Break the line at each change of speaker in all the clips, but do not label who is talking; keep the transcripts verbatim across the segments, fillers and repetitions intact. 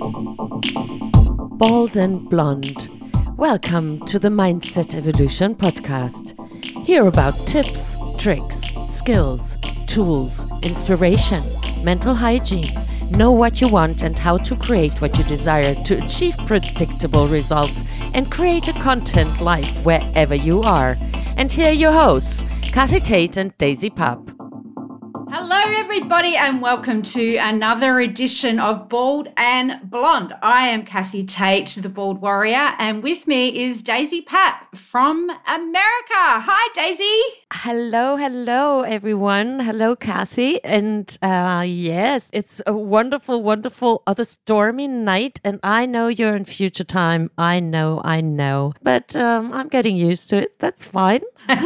Bald and Blonde. Welcome to the Mindset Evolution podcast. Hear about tips, tricks, skills, tools, inspiration, mental hygiene. Know what you want and how to create what you desire to achieve predictable results and create a content life wherever you are. And here are your hosts, Kathy Tate and Daisy Papp.
Hello, everybody, and welcome to another edition of Bald and Blonde. I am Kathy Tate, the Bald Warrior, and with me is Daisy Papp from America. Hi, Daisy.
Hello, hello, everyone. Hello, Kathy. And uh, yes, it's a wonderful, wonderful other stormy night, and I know you're in future time. I know, I know. But um, I'm getting used to it. That's fine.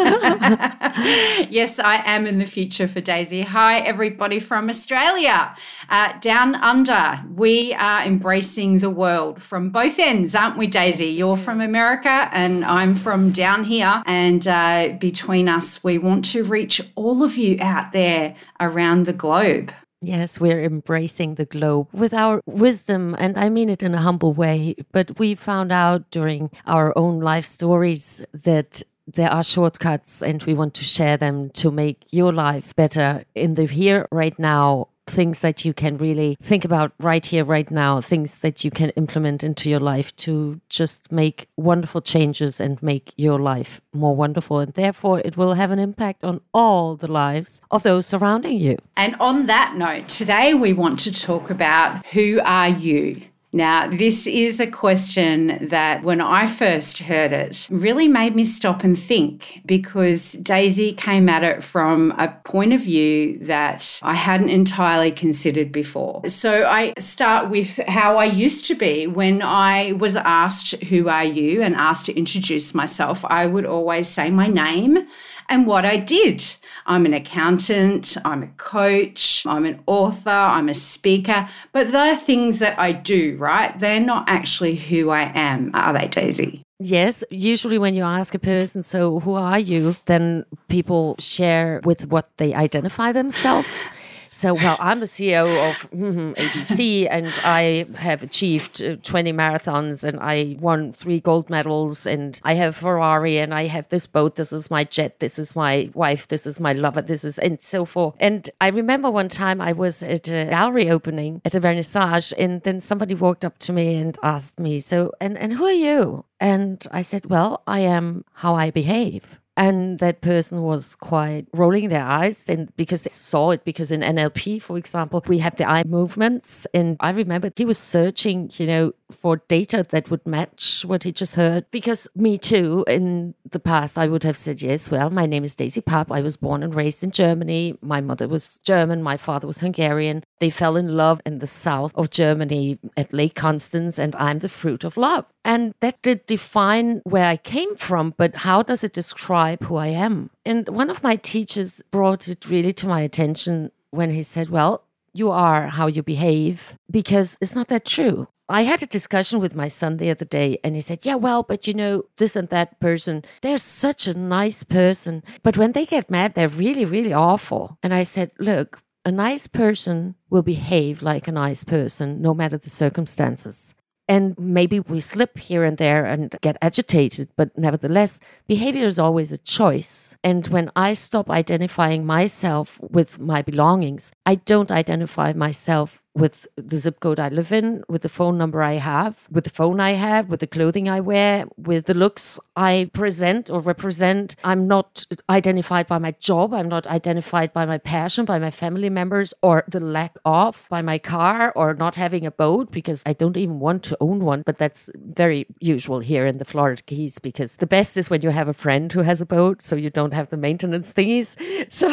Yes, I am in the future for Daisy. Hi, everybody from Australia. Uh, down under, we are embracing the world from both ends, aren't we, Daisy? You're from America and I'm from down here. And uh, between us, we want to reach all of you out there around the globe.
Yes, we're embracing the globe with our wisdom, and I mean it in a humble way. But we found out during our own life stories that there are shortcuts, and we want to share them to make your life better in the here, right now. Things that you can really think about right here, right now. Things that you can implement into your life to just make wonderful changes and make your life more wonderful. And therefore, it will have an impact on all the lives of those surrounding you.
And on that note, today we want to talk about who are you? Now, this is a question that when I first heard it really made me stop and think, because Daisy came at it from a point of view that I hadn't entirely considered before. So I start with how I used to be. When I was asked, who are you, and asked to introduce myself, I would always say my name and what I did. I'm an accountant, I'm a coach, I'm an author, I'm a speaker, but they're things that I do, right? They're not actually who I am, are they, Daisy?
Yes, usually when you ask a person, so who are you, then people share with what they identify themselves. So, well, I'm the C E O of mm, A B C, and I have achieved uh, twenty marathons, and I won three gold medals, and I have Ferrari, and I have this boat, this is my jet, this is my wife, this is my lover, this is, and so forth. And I remember one time I was at a gallery opening at a vernissage, and then somebody walked up to me and asked me, so, and, and who are you? And I said, well, I am how I behave. And that person was quite rolling their eyes, and because they saw it, because in N L P, for example, we have the eye movements. And I remember he was searching, you know, for data that would match what he just heard. Because me too, in the past, I would have said, yes, well, my name is Daisy Papp. I was born and raised in Germany. My mother was German. My father was Hungarian. They fell in love in the south of Germany at Lake Constance, and I'm the fruit of love. And that did define where I came from, but how does it describe who I am? And one of my teachers brought it really to my attention when he said, well, you are how you behave, because it's not that true. I had a discussion with my son the other day, and he said, yeah, well, but you know, this and that person, they're such a nice person, but when they get mad, they're really, really awful. And I said, look, a nice person will behave like a nice person, no matter the circumstances. And maybe we slip here and there and get agitated, but nevertheless, behavior is always a choice. And when I stop identifying myself with my belongings, I don't identify myself with the zip code I live in, with the phone number I have, with the phone I have, with the clothing I wear, with the looks I present or represent. I'm not identified by my job. I'm not identified by my passion, by my family members, or the lack of, by my car, or not having a boat, because I don't even want to own one. But that's very usual here in the Florida Keys, because the best is when you have a friend who has a boat, so you don't have the maintenance thingies. So,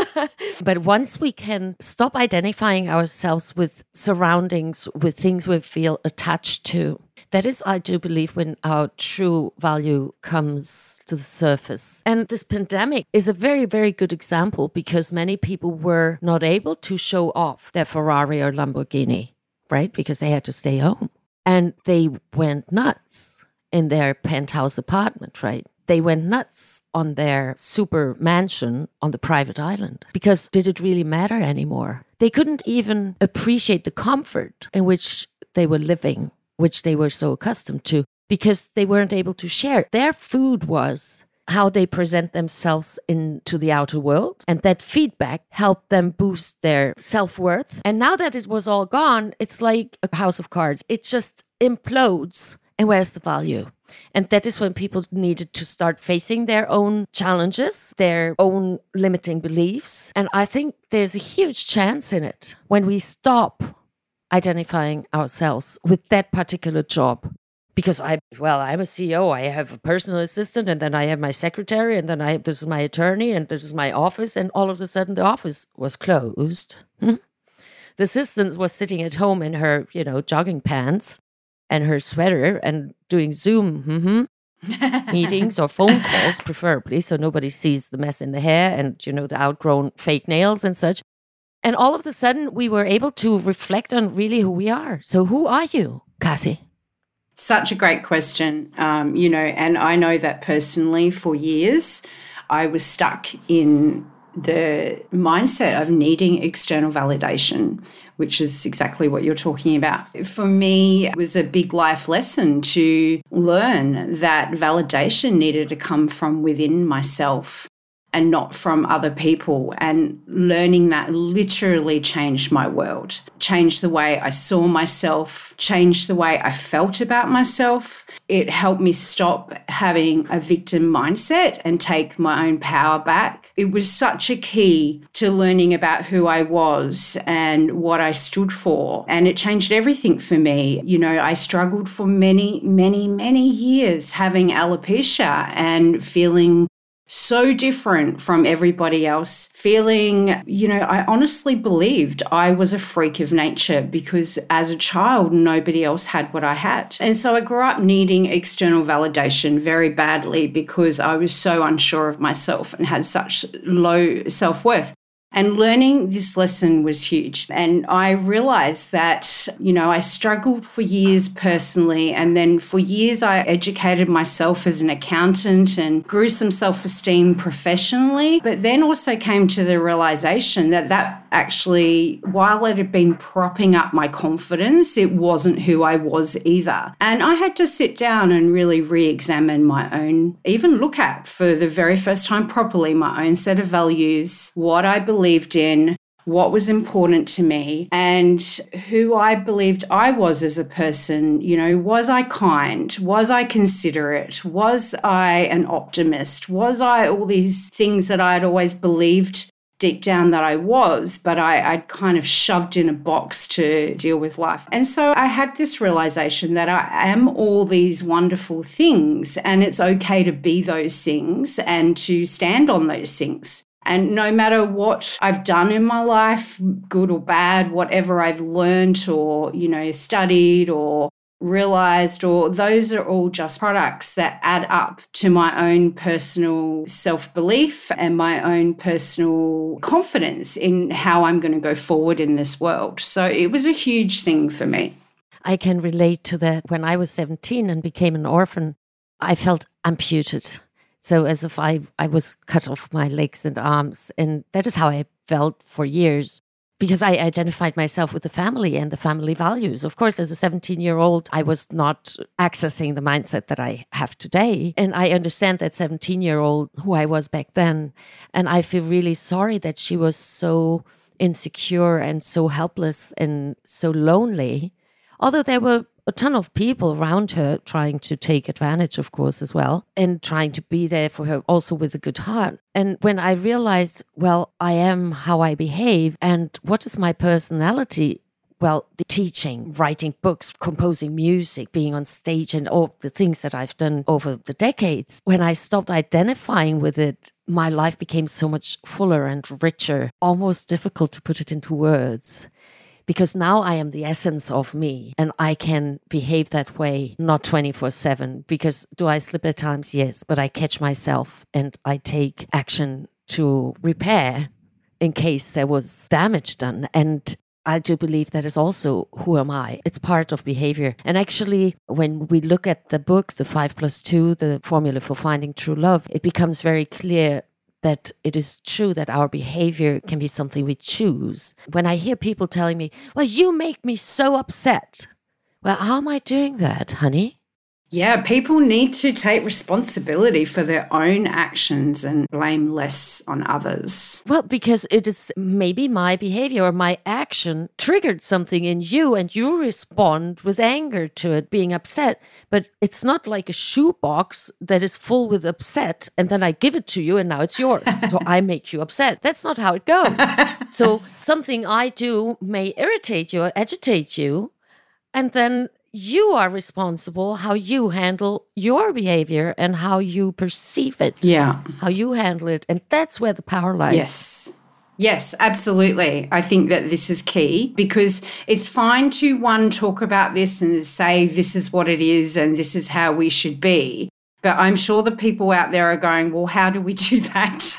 but once we can stop identifying ourselves with with surroundings, with things we feel attached to. That is, I do believe, when our true value comes to the surface. And this pandemic is a very, very good example, because many people were not able to show off their Ferrari or Lamborghini, right? Because they had to stay home. And they went nuts in their penthouse apartment, right? They went nuts on their super mansion on the private island, because did it really matter anymore? They couldn't even appreciate the comfort in which they were living, which they were so accustomed to, because they weren't able to share. Their food was how they present themselves into the outer world. And that feedback helped them boost their self-worth. And now that it was all gone, it's like a house of cards. It just implodes. And where's the value? And that is when people needed to start facing their own challenges, their own limiting beliefs. And I think there's a huge chance in it when we stop identifying ourselves with that particular job. Because I, well, I'm a C E O, I have a personal assistant, and then I have my secretary, and then I this is my attorney, and this is my office, and all of a sudden the office was closed. Hmm? The assistant was sitting at home in her, you know, jogging pants and her sweater and doing Zoom mm-hmm, meetings or phone calls, preferably, so nobody sees the mess in the hair and, you know, the outgrown fake nails and such. And all of a sudden, we were able to reflect on really who we are. So who are you, Kathy?
Such a great question, um, you know, and I know that personally for years I was stuck in the mindset of needing external validation, which is exactly what you're talking about. For me, it was a big life lesson to learn that validation needed to come from within myself and not from other people. And learning that literally changed my world, changed the way I saw myself, changed the way I felt about myself. It helped me stop having a victim mindset and take my own power back. It was such a key to learning about who I was and what I stood for. And it changed everything for me. You know, I struggled for many, many, many years having alopecia and feeling so different from everybody else, feeling, you know, I honestly believed I was a freak of nature because as a child, nobody else had what I had. And so I grew up needing external validation very badly because I was so unsure of myself and had such low self-worth. And learning this lesson was huge. And I realized that, you know, I struggled for years personally. And then for years, I educated myself as an accountant and grew some self-esteem professionally. But then also came to the realization that that actually, while it had been propping up my confidence, it wasn't who I was either. And I had to sit down and really re-examine my own, even look at for the very first time properly, my own set of values, what I believed believed in, what was important to me, and who I believed I was as a person. You know, was I kind? Was I considerate? Was I an optimist? Was I all these things that I'd always believed deep down that I was, but I, I'd kind of shoved in a box to deal with life. And so I had this realization that I am all these wonderful things, and it's okay to be those things and to stand on those things. And no matter what I've done in my life, good or bad, whatever I've learned or, you know, studied or realized, or those are all just products that add up to my own personal self-belief and my own personal confidence in how I'm going to go forward in this world. So it was a huge thing for me.
I can relate to that. When I was seventeen and became an orphan, I felt amputated. So as if I, I was cut off my legs and arms. And that is how I felt for years, because I identified myself with the family and the family values. Of course, as a seventeen-year-old, I was not accessing the mindset that I have today. And I understand that seventeen-year-old who I was back then. And I feel really sorry that she was so insecure and so helpless and so lonely. Although there were a ton of people around her trying to take advantage, of course, as well, and trying to be there for her also with a good heart. And when I realized, well, I am how I behave, and what is my personality? Well, the teaching, writing books, composing music, being on stage, and all the things that I've done over the decades. When I stopped identifying with it, my life became so much fuller and richer, almost difficult to put it into words. Because now I am the essence of me, and I can behave that way, not twenty-four seven. Because do I slip at times? Yes, but I catch myself and I take action to repair in case there was damage done. And I do believe that is also who am I. It's part of behavior. And actually, when we look at the book, the five plus two, the formula for finding true love, it becomes very clear that it is true that our behavior can be something we choose. When I hear people telling me, well, you make me so upset, Well, how am I doing that, honey?
Yeah, people need to take responsibility for their own actions and blame less on others.
Well, because it is maybe my behavior or my action triggered something in you and you respond with anger to it, being upset. But it's not like a shoebox that is full with upset and then I give it to you and now it's yours. So I make you upset. That's not how it goes. So something I do may irritate you or agitate you, and then you are responsible how you handle your behavior and how you perceive it.
Yeah.
How you handle it. And that's where the power lies.
Yes. Yes, absolutely. I think that this is key because it's fine to, one, talk about this and say this is what it is and this is how we should be. But I'm sure the people out there are going, well, how do we do that?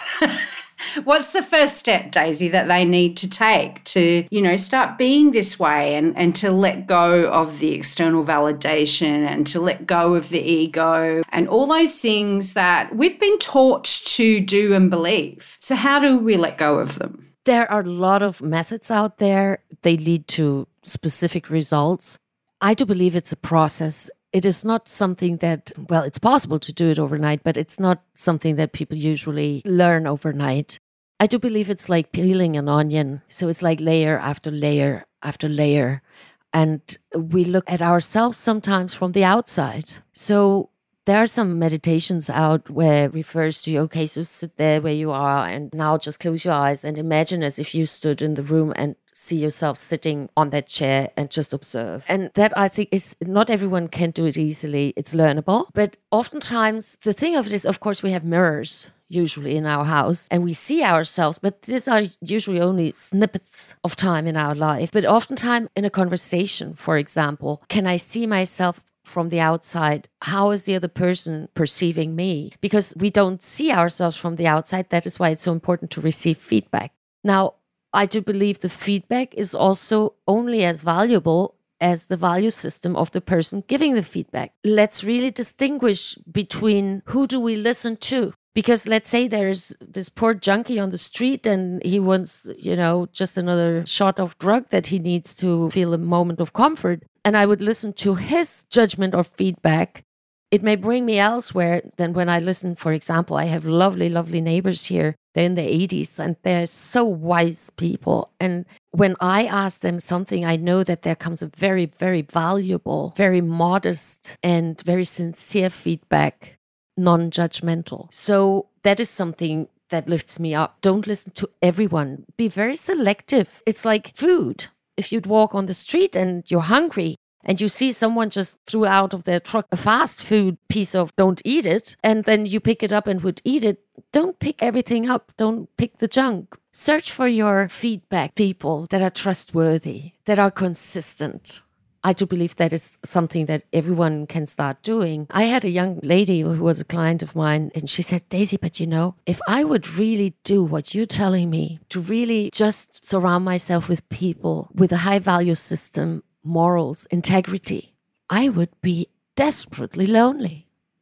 What's the first step, Daisy, that they need to take to, you know, start being this way and, and to let go of the external validation and to let go of the ego and all those things that we've been taught to do and believe? So how do we let go of them?
There are a lot of methods out there. They lead to specific results. I do believe it's a process. It is not something that, well, it's possible to do it overnight, but it's not something that people usually learn overnight. I do believe it's like peeling an onion. So it's like layer after layer after layer. And we look at ourselves sometimes from the outside. So there are some meditations out where it refers to, okay, so sit there where you are and now just close your eyes and imagine as if you stood in the room and see yourself sitting on that chair and just observe. And that, I think, is not everyone can do it easily. It's learnable. But oftentimes, the thing of it is, of course, we have mirrors usually in our house and we see ourselves, but these are usually only snippets of time in our life. But oftentimes in a conversation, for example, can I see myself from the outside? How is the other person perceiving me? Because we don't see ourselves from the outside. That is why it's so important to receive feedback. Now, I do believe the feedback is also only as valuable as the value system of the person giving the feedback. Let's really distinguish between who do we listen to. Because let's say there's this poor junkie on the street and he wants, you know, just another shot of drug that he needs to feel a moment of comfort. And I would listen to his judgment or feedback. It may bring me elsewhere than when I listen. For example, I have lovely, lovely neighbors here. They're in the eighties and they're so wise people. And when I ask them something, I know that there comes a very, very valuable, very modest and very sincere feedback, non-judgmental. So that is something that lifts me up. Don't listen to everyone. Be very selective. It's like food. If you'd walk on the street and you're hungry, and you see someone just threw out of their truck a fast food piece of don't eat it, and then you pick it up and would eat it, don't pick everything up. Don't pick the junk. Search for your feedback people that are trustworthy, that are consistent. I do believe that is something that everyone can start doing. I had a young lady who was a client of mine, and she said, Daisy, but you know, if I would really do what you're telling me, to really just surround myself with people with a high value system, morals, integrity, I would be desperately lonely.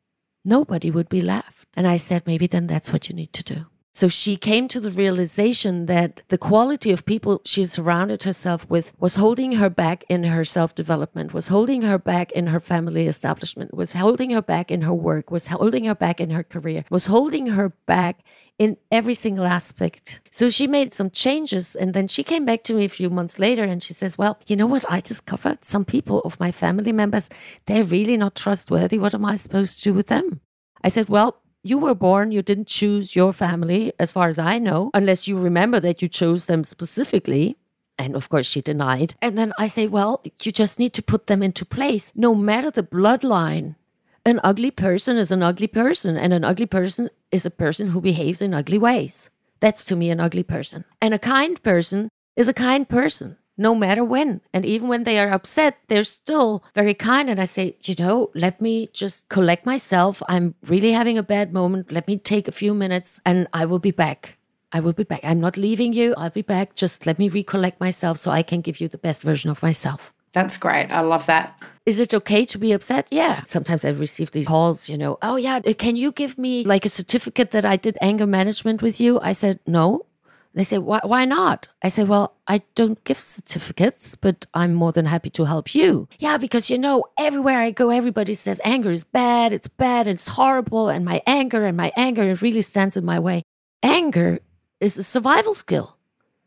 Nobody would be left. And I said, maybe then that's what you need to do. So she came to the realization that the quality of people she surrounded herself with was holding her back in her self-development, was holding her back in her family establishment, was holding her back in her work, was holding her back in her career, was holding her back in every single aspect. So she made some changes, and then she came back to me a few months later and she says, well, you know what I discovered? Some people of my family members, they're really not trustworthy. What am I supposed to do with them? I said, well, you were born, you didn't choose your family, as far as I know, unless you remember that you chose them specifically. And of course, she denied. And then I say, well, you just need to put them into place. No matter the bloodline, an ugly person is an ugly person. And an ugly person is a person who behaves in ugly ways. That's to me an ugly person. And a kind person is a kind person. No matter when. And even when they are upset, they're still very kind. And I say, you know, let me just collect myself. I'm really having a bad moment. Let me take a few minutes and I will be back. I will be back. I'm not leaving you. I'll be back. Just let me recollect myself so I can give you the best version of myself.
That's great. I love that.
Is it okay to be upset? Yeah. Sometimes I receive these calls, you know, oh yeah, can you give me like a certificate that I did anger management with you? I said, no. They say, why, why not? I say, well, I don't give certificates, but I'm more than happy to help you. Yeah, because, you know, everywhere I go, everybody says anger is bad, it's bad, it's horrible, and my anger and my anger, it really stands in my way. Anger is a survival skill.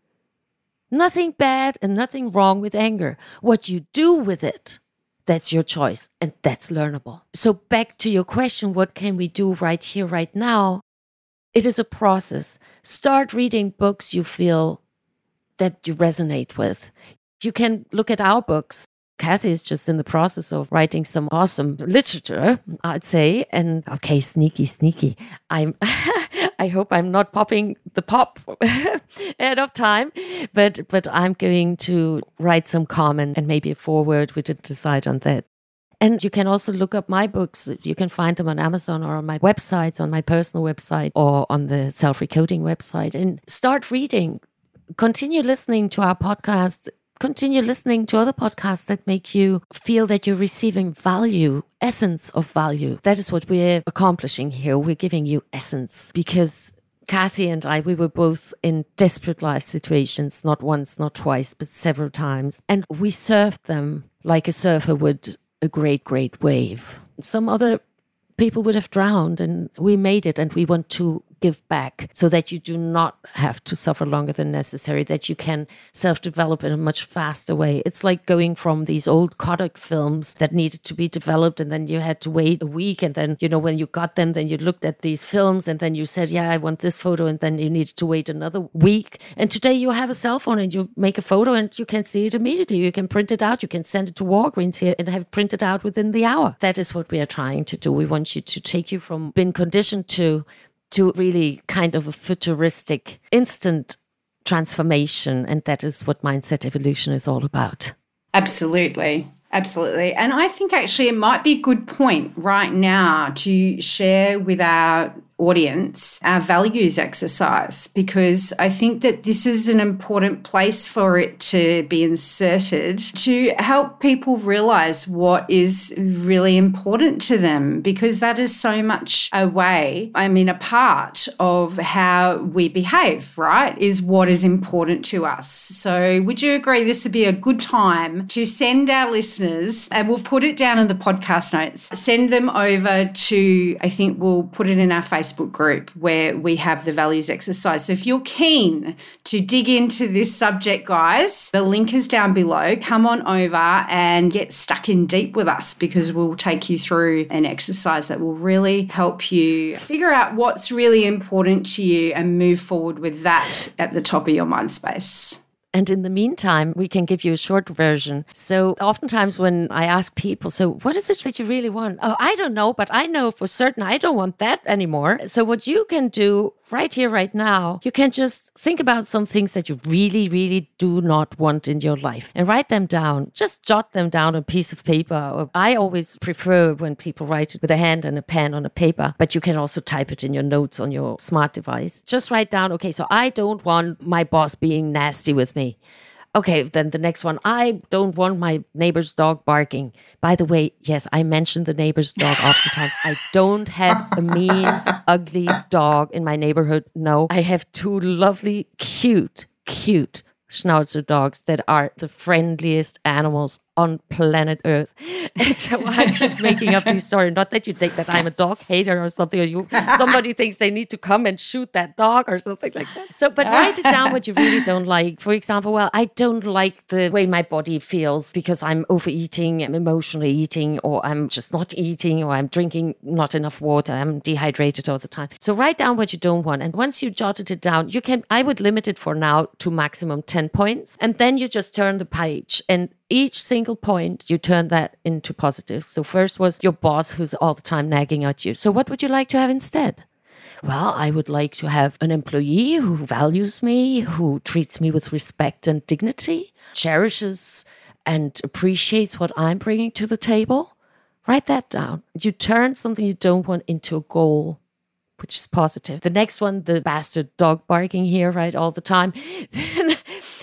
Nothing bad and nothing wrong with anger. What you do with it, that's your choice, and that's learnable. So back to your question, what can we do right here, right now? It is a process. Start reading books you feel that you resonate with. You can look at our books. Kathy is just in the process of writing some awesome literature, I'd say. And okay, sneaky, sneaky. I'm I hope I'm not popping the pop ahead of time, but but I'm going to write some comment and maybe a foreword. We didn't decide on that. And you can also look up my books. You can find them on Amazon or on my websites, on my personal website or on the Self-Recoding website. And start reading. Continue listening to our podcast. Continue listening to other podcasts that make you feel that you're receiving value, essence of value. That is what we're accomplishing here. We're giving you essence because Kathy and I, we were both in desperate life situations, not once, not twice, but several times. And we surfed them like a surfer would a great, great wave. Some other people would have drowned, and we made it, and we want to give back so that you do not have to suffer longer than necessary, that you can self-develop in a much faster way. It's like going from these old Kodak films that needed to be developed, and then you had to wait a week, and then, you know, when you got them, then you looked at these films, and then you said, yeah, I want this photo, and then you needed to wait another week. And today you have a cell phone, and you make a photo, and you can see it immediately. You can print it out. You can send it to Walgreens here and have it printed out within the hour. That is what we are trying to do. We want you to take you from being conditioned to to really kind of a futuristic, instant transformation. And that is what Mindset Evolution is all about.
Absolutely. Absolutely. And I think actually it might be a good point right now to share with our audience our values exercise, because I think that this is an important place for it to be inserted to help people realize what is really important to them, because that is so much a way, I mean, a part of how we behave, right, is what is important to us. So would you agree this would be a good time to send our listeners, and we'll put it down in the podcast notes, send them over to, I think we'll put it in our Facebook group where we have the values exercise. So if you're keen to dig into this subject, guys, the link is down below. Come on over and get stuck in deep with us, because we'll take you through an exercise that will really help you figure out what's really important to you and move forward with that at the top of your mind space.
And in the meantime, we can give you a short version. So oftentimes when I ask people, so what is it that you really want? Oh, I don't know, but I know for certain I don't want that anymore. So what you can do right here, right now, you can just think about some things that you really, really do not want in your life and write them down. Just jot them down on a piece of paper. I always prefer when people write it with a hand and a pen on a paper, but you can also type it in your notes on your smart device. Just write down, okay, so I don't want my boss being nasty with me. Okay, then the next one, I don't want my neighbor's dog barking. By the way, yes, I mentioned the neighbor's dog oftentimes. I don't have a mean, ugly dog in my neighborhood. No, I have two lovely, cute, cute Schnauzer dogs that are the friendliest animals on planet Earth. And so I'm just making up these stories. Not that you think that I'm a dog hater or something, or you somebody thinks they need to come and shoot that dog or something like that. So, but write it down what you really don't like. For example, well, I don't like the way my body feels because I'm overeating, I'm emotionally eating, or I'm just not eating, or I'm drinking not enough water, I'm dehydrated all the time. So write down what you don't want. And once you jotted it down, you can, I would limit it for now to maximum ten points. And then you just turn the page, and each single point, you turn that into positives. So first was your boss who's all the time nagging at you. So what would you like to have instead? Well, I would like to have an employee who values me, who treats me with respect and dignity, cherishes and appreciates what I'm bringing to the table. Write that down. You turn something you don't want into a goal, which is positive. The next one, the bastard dog barking here, right, all the time.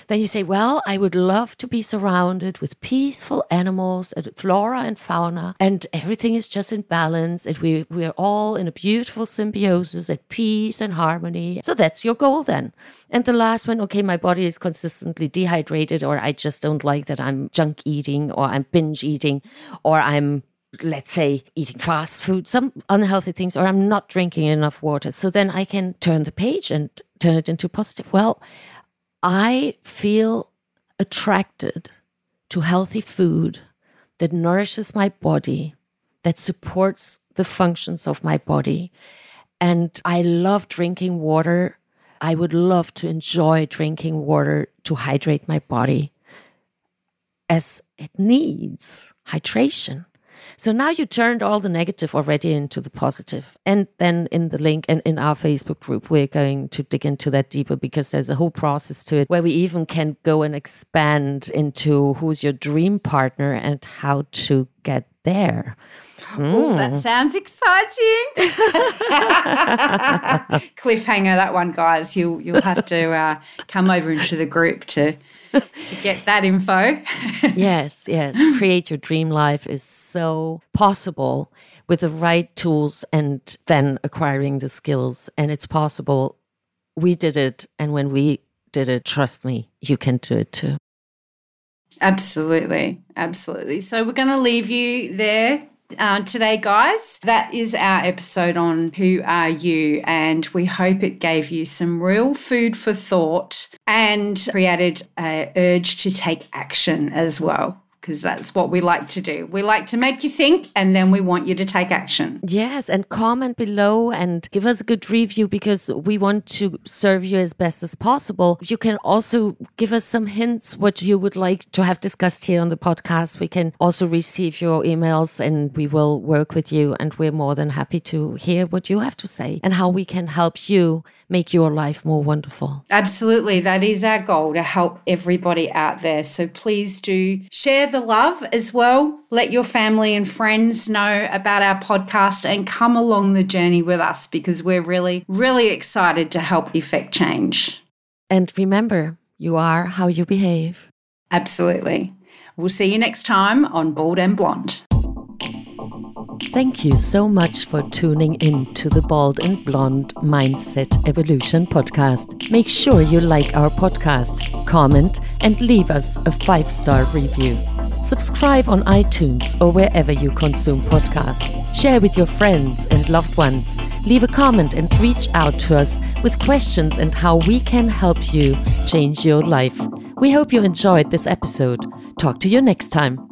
then you say, well, I would love to be surrounded with peaceful animals and flora and fauna, and everything is just in balance, and we, we're all in a beautiful symbiosis and peace and harmony. So that's your goal then. And the last one, okay, my body is consistently dehydrated, or I just don't like that I'm junk eating, or I'm binge eating, or I'm, let's say, eating fast food, some unhealthy things, or I'm not drinking enough water. So then I can turn the page and turn it into positive. Well, I feel attracted to healthy food that nourishes my body, that supports the functions of my body. And I love drinking water. I would love to enjoy drinking water to hydrate my body, as it needs hydration. So now you turned all the negative already into the positive. And then in the link and in our Facebook group, we're going to dig into that deeper, because there's a whole process to it where we even can go and expand into who's your dream partner and how to get there. Mm.
Oh, that sounds exciting. Cliffhanger, that one, guys. You'll, you'll have to uh, come over into the group to... to get that info.
Yes, yes. Create your dream life is so possible with the right tools and then acquiring the skills. And it's possible. We did it. And when we did it, trust me, you can do it too.
Absolutely. Absolutely. So we're going to leave you there. Uh, today, guys, that is our episode on Who Are You? And we hope it gave you some real food for thought and created an urge to take action as well, because that's what we like to do. We like to make you think, and then we want you to take action.
Yes, and comment below and give us a good review, because we want to serve you as best as possible. You can also give us some hints what you would like to have discussed here on the podcast. We can also receive your emails, and we will work with you, and we're more than happy to hear what you have to say and how we can help you make your life more wonderful.
Absolutely. That is our goal, to help everybody out there. So please do share the love as well. Let your family and friends know about our podcast and come along the journey with us, because we're really, really excited to help effect change.
And remember, you are how you behave.
Absolutely. We'll see you next time on Bald and Blonde.
Thank you so much for tuning in to the Bald and Blonde Mindset Evolution podcast. Make sure you like our podcast, comment, and leave us a five-star review. Subscribe on iTunes or wherever you consume podcasts. Share with your friends and loved ones. Leave a comment and reach out to us with questions and how we can help you change your life. We hope you enjoyed this episode. Talk to you next time.